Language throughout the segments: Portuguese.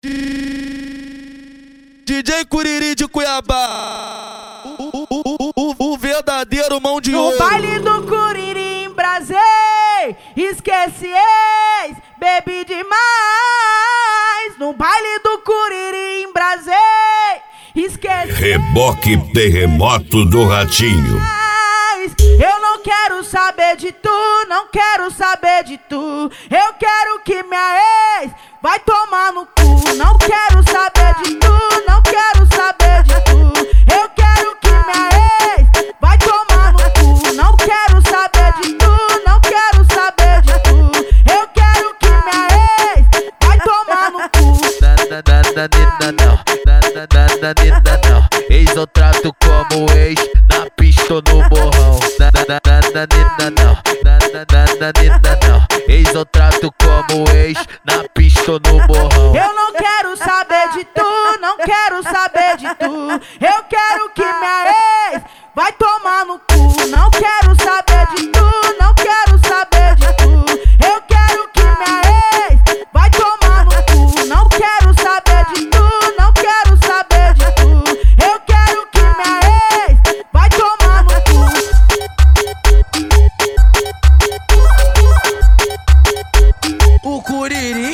DJ Curiri de Cuiabá, o verdadeiro mão de ouro. No baile do Curiri em Brasília, esquece ex, bebi demais. No baile do Curiri em Brasília, esquece Reboque Terremoto do Ratinho. Eu não quero saber de tu, não quero saber de tu. Eu quero que minha ex vai tomar no cu. Não quero saber de tu, não quero saber de tu. Eu quero que minha ex vai tomar no cu. Não quero saber de tu, não quero saber de tu. Eu quero que minha ex vai tomar no cu. Não, ex eu trato como ex, na pista ou no borrão. Não, ex eu trato como ex, na pista ou no borrão. Eu não quero saber de tu, não quero saber de tu. Eu quero que minha ex vai tomar no cu. Não quero saber de tu, não quero saber de tu. Eu quero que minha ex vai tomar no cu. Não quero saber de tu, não quero saber de tu. Eu quero que minha ex vai tomar no cu. O Curiri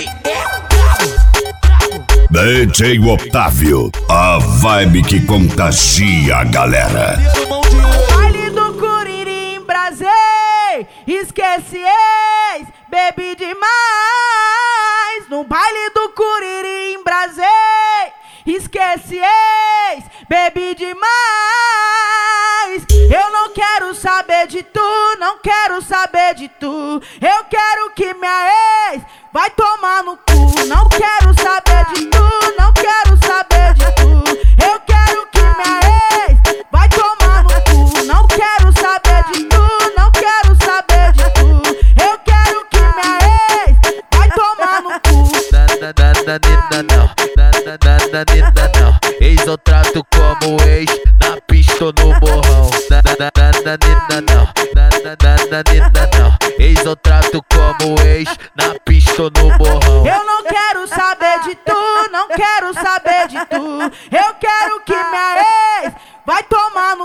DJ Otávio, a vibe que contagia a galera. Baile do Curiri em Brasília, esquece ex, bebi demais. No baile do Curiri em Brasília, esquece ex, bebi demais. Eu não quero saber de tu, não quero saber de tu. Eu quero que minha ex vai tomar no cu. Não quero saber de tu, não quero saber de tu. Eu quero que minha ex vai tomar no cu. Não quero saber de tu, não quero saber de tu. Eu quero que minha ex vai tomar no cu. Não, ex eu trato como ex, na pista ou no borrão. Não, ex eu trato como ex, na pista ou no borrão. Eu não quero saber de tu, não quero saber de tu. Eu quero que minha ex vai tomar